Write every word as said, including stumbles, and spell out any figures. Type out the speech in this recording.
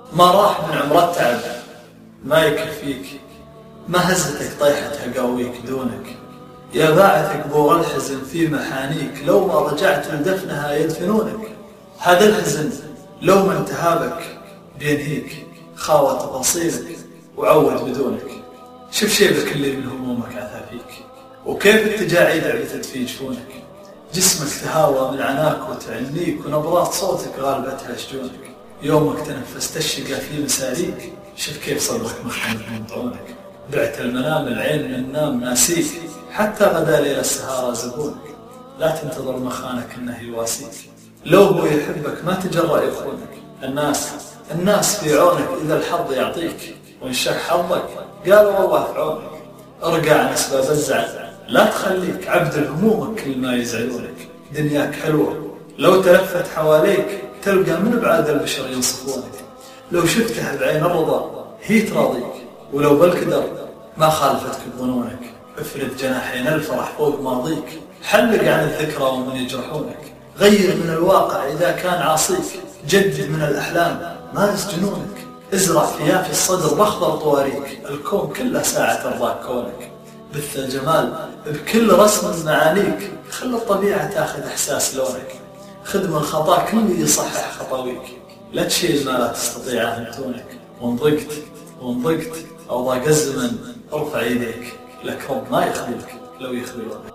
ما راح من عمر التعب ما يكفيك، ما هزتك طيحتها قاويك دونك، يا باعتك بوغ الحزن في محانيك، لو ما رجعت لدفنها يدفنونك. هذا الحزن لو ما انتهابك بينهيك، خاوة تفاصيلك وعود بدونك. شوف شيبك اللي من همومك عثا فيك، وكيف التجاعيد عبثت في جفونك، جسمك تهاوى من عناك وتعنيك، ونبرات صوتك غالبتها شجونك. يومك تنفست الشقا في مساريك، شوف كيف صدرك مخنف من طعونك. بعت المنام العين من النام ناسيك، حتى غدا ليل السهارة زبونك. لا تنتظر مخانك انه يواسيك، لو هو يحبك ما تجرأ يخونك. الناس الناس في عونك إذا الحظ يعطيك، وإن شح حظك قالوا والله في عونك. ارجع عن أسباب الزعل، لا تخليك عبد الهمومك كل ما يزعلونك. دنياك حلوة لو تلفت حواليك، تلقى من بعاد البشر ينصفونك. لو شفتها بعين الرضا هي تراضيك، ولو بالقدر ما خالفتك بظنونك. افرد جناحين الفرح فوق ماضيك، حلق عن الذكرى ومن يجرحونك. غير من الواقع إذا كان عاصيك، جدد من الأحلام مارس جنونك. ازرع فيافي الصدر بخضر طواريك، الكون كله ساعة ترضاك كونك. بث الجمال بكل رسم معانيك، خل الطبيعة تاخذ إحساس لونك. خدم الخطا كل يصحح خطاويك، لا تشيل ما لا تستطيع أن تونك. وان ضقت وان ضقت أو ضاق الزمن ارفع يديك، لك رب ما يخذلك لو يخذلونك.